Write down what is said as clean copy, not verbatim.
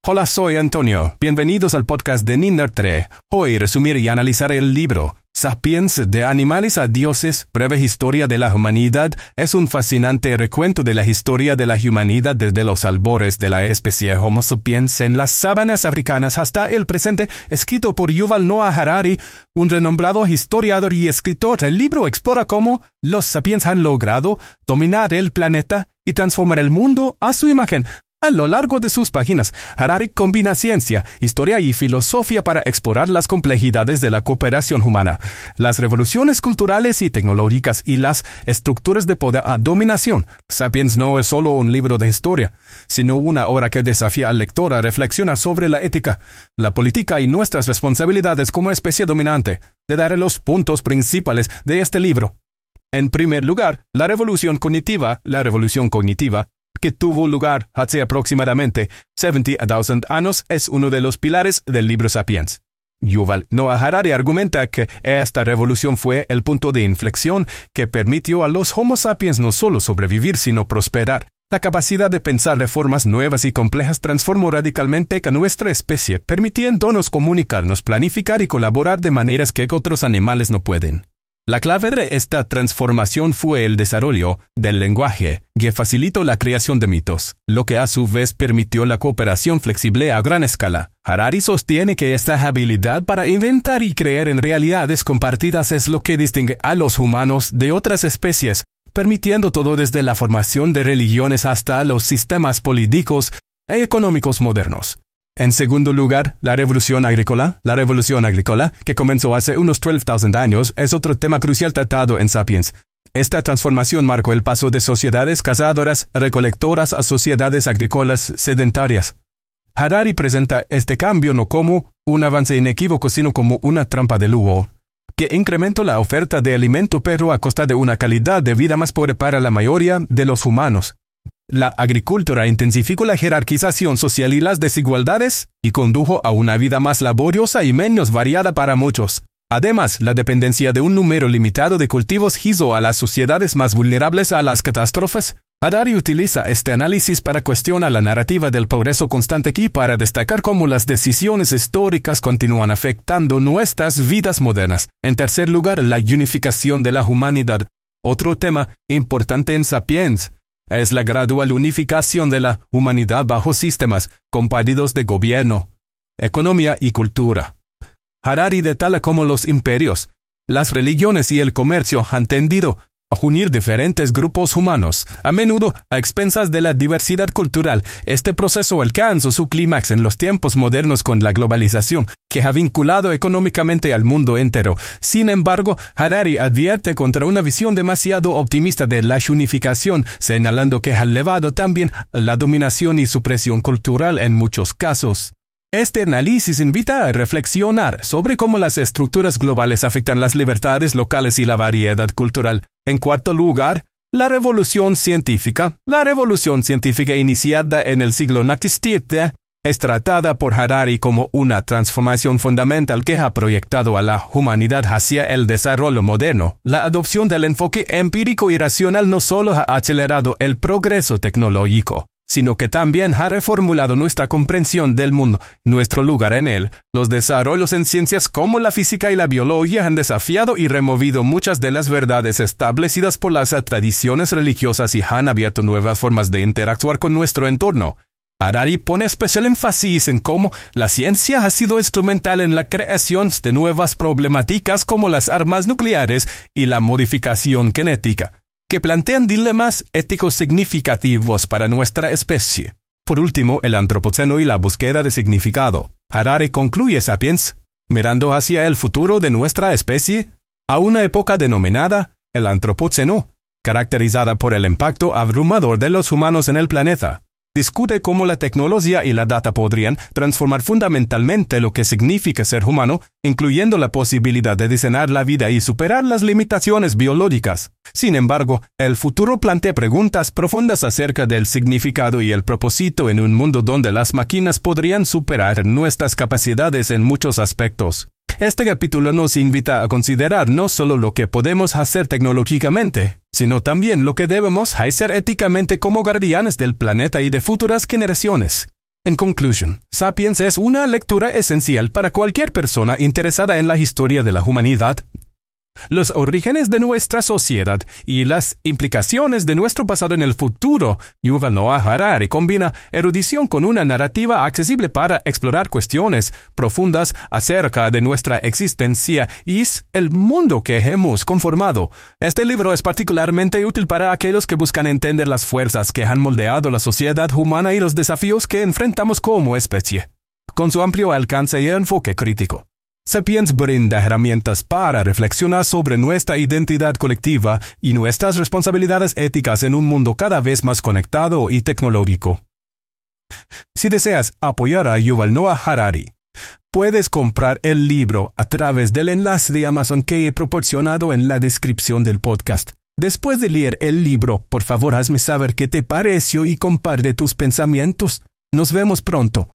Hola, soy Antonio. Bienvenidos al podcast de Nindertre. Hoy resumir y analizar el libro Sapiens, de animales a dioses, breve historia de la humanidad. Es un fascinante recuento de la historia de la humanidad desde los albores de la especie Homo sapiens en las sabanas africanas hasta el presente, escrito por Yuval Noah Harari, un renombrado historiador y escritor. El libro explora cómo los sapiens han logrado dominar el planeta y transformar el mundo a su imagen. A lo largo de sus páginas, Harari combina ciencia, historia y filosofía para explorar las complejidades de la cooperación humana, las revoluciones culturales y tecnológicas y las estructuras de poder a dominación. Sapiens no es solo un libro de historia, sino una obra que desafía al lector a reflexionar sobre la ética, la política y nuestras responsabilidades como especie dominante. Te daré los puntos principales de este libro. En primer lugar, la revolución cognitiva, que tuvo lugar hace aproximadamente 70,000 años, es uno de los pilares del libro Sapiens. Yuval Noah Harari argumenta que esta revolución fue el punto de inflexión que permitió a los Homo sapiens no solo sobrevivir, sino prosperar. La capacidad de pensar de formas nuevas y complejas transformó radicalmente a nuestra especie, permitiéndonos comunicarnos, planificar y colaborar de maneras que otros animales no pueden. La clave de esta transformación fue el desarrollo del lenguaje, que facilitó la creación de mitos, lo que a su vez permitió la cooperación flexible a gran escala. Harari sostiene que esta habilidad para inventar y creer en realidades compartidas es lo que distingue a los humanos de otras especies, permitiendo todo desde la formación de religiones hasta los sistemas políticos e económicos modernos. En segundo lugar, la revolución agrícola, que comenzó hace unos 12,000 años, es otro tema crucial tratado en Sapiens. Esta transformación marcó el paso de sociedades cazadoras recolectoras a sociedades agrícolas sedentarias. Harari presenta este cambio no como un avance inequívoco, sino como una trampa de lujo, que incrementó la oferta de alimento pero a costa de una calidad de vida más pobre para la mayoría de los humanos. La agricultura intensificó la jerarquización social y las desigualdades y condujo a una vida más laboriosa y menos variada para muchos. Además, la dependencia de un número limitado de cultivos hizo a las sociedades más vulnerables a las catástrofes. Harari utiliza este análisis para cuestionar la narrativa del progreso constante y para destacar cómo las decisiones históricas continúan afectando nuestras vidas modernas. En tercer lugar, la unificación de la humanidad. Otro tema importante en Sapiens es la gradual unificación de la humanidad bajo sistemas compartidos de gobierno, economía y cultura. Harari detalla cómo los imperios, las religiones y el comercio han tendido a unir diferentes grupos humanos, a menudo a expensas de la diversidad cultural. Este proceso alcanzó su clímax en los tiempos modernos con la globalización, que ha vinculado económicamente al mundo entero. Sin embargo, Harari advierte contra una visión demasiado optimista de la unificación, señalando que ha llevado también a la dominación y supresión cultural en muchos casos. Este análisis invita a reflexionar sobre cómo las estructuras globales afectan las libertades locales y la variedad cultural. En cuarto lugar, la revolución científica. La revolución científica iniciada en el siglo XVII es tratada por Harari como una transformación fundamental que ha proyectado a la humanidad hacia el desarrollo moderno. La adopción del enfoque empírico y racional no solo ha acelerado el progreso tecnológico, sino que también ha reformulado nuestra comprensión del mundo, nuestro lugar en él. Los desarrollos en ciencias como la física y la biología han desafiado y removido muchas de las verdades establecidas por las tradiciones religiosas y han abierto nuevas formas de interactuar con nuestro entorno. Harari pone especial énfasis en cómo la ciencia ha sido instrumental en la creación de nuevas problemáticas como las armas nucleares y la modificación genética, que plantean dilemas éticos significativos para nuestra especie. Por último, el antropoceno y la búsqueda de significado. Harari concluye Sapiens mirando hacia el futuro de nuestra especie, a una época denominada el antropoceno, caracterizada por el impacto abrumador de los humanos en el planeta. Discute cómo la tecnología y la data podrían transformar fundamentalmente lo que significa ser humano, incluyendo la posibilidad de diseñar la vida y superar las limitaciones biológicas. Sin embargo, el futuro plantea preguntas profundas acerca del significado y el propósito en un mundo donde las máquinas podrían superar nuestras capacidades en muchos aspectos. Este capítulo nos invita a considerar no solo lo que podemos hacer tecnológicamente, sino también lo que debemos hacer éticamente como guardianes del planeta y de futuras generaciones. En conclusión, Sapiens es una lectura esencial para cualquier persona interesada en la historia de la humanidad, los orígenes de nuestra sociedad y las implicaciones de nuestro pasado en el futuro. Yuval Noah Harari combina erudición con una narrativa accesible para explorar cuestiones profundas acerca de nuestra existencia y el mundo que hemos conformado. Este libro es particularmente útil para aquellos que buscan entender las fuerzas que han moldeado la sociedad humana y los desafíos que enfrentamos como especie. Con su amplio alcance y enfoque crítico, Sapiens brinda herramientas para reflexionar sobre nuestra identidad colectiva y nuestras responsabilidades éticas en un mundo cada vez más conectado y tecnológico. Si deseas apoyar a Yuval Noah Harari, puedes comprar el libro a través del enlace de Amazon que he proporcionado en la descripción del podcast. Después de leer el libro, por favor hazme saber qué te pareció y comparte tus pensamientos. Nos vemos pronto.